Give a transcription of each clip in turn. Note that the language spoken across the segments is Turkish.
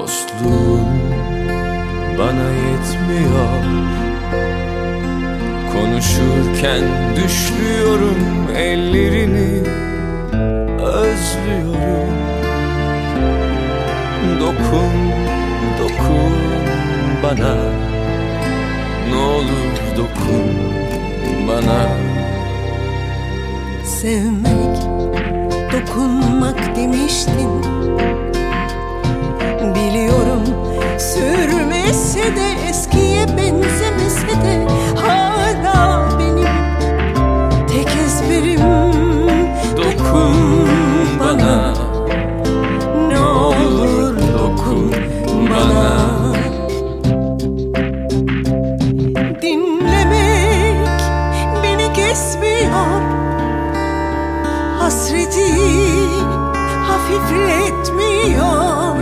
dostluğun bana yetmiyor. Konuşurken düşlüyorum ellerini, özlüyorum. Dokun, dokun bana, ne olur dokun bana. Sevmek, dokunmak demiştin. Biliyorum sürmese de, eskiye benzemese de hala benim tek ezberim. Dokun bana, ne olur dokun bana. Dinlemek beni kesmiyor, hasreti hafifletmiyor.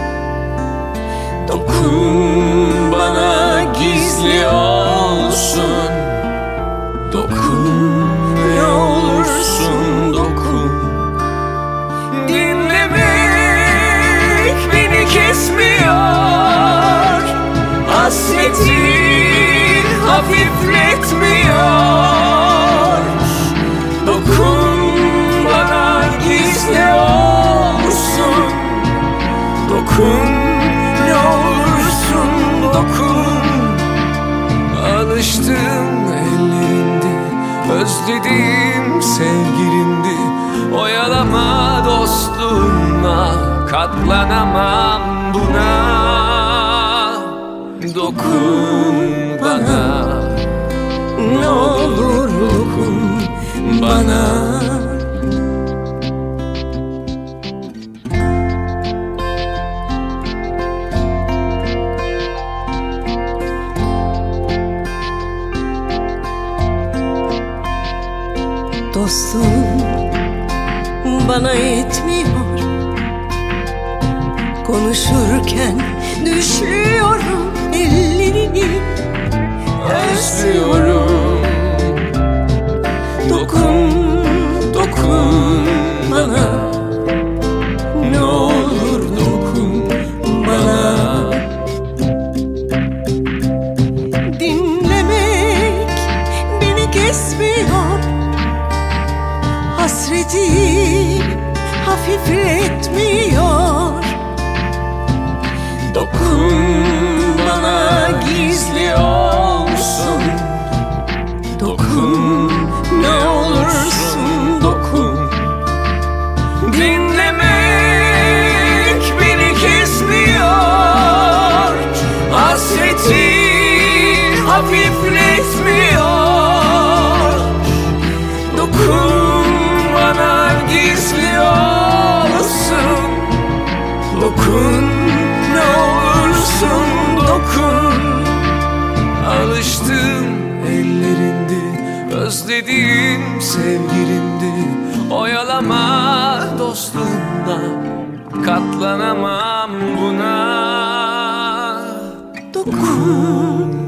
Dokun bana, gizli olsun. Dokun, ne olursun dokun. Dinlemek beni kesmiyor, hasreti hafifletmiyor. Dokun bana, gizli olsun. Dokun, ne olursun dokun. Alıştığım ellerindi, özlediğim sevgilimdi. Oyalama dostluğuna, katlanamam buna. Dokun bana, ne olur dokun bana. Dostluğum bana yetmiyor, konuşurken düşüyorum ellerini, Özlüyorum. Dokun, dokun bana, ne olur dokun bana. Dinlemek beni kesmiyor, hasreti hafifletmiyor. Dokun bana, gizli olsun. Dokun, ne olursun dokun. Dinlemek beni kesmiyor, hasreti hafifletmiyor. Dokun bana, gizli olsun. Dokun, ne olursun dokun. Alıştığım ellerindi, özlediğim sevgilimdi. Oyalama dostluğuna, katlanamam buna. Dokun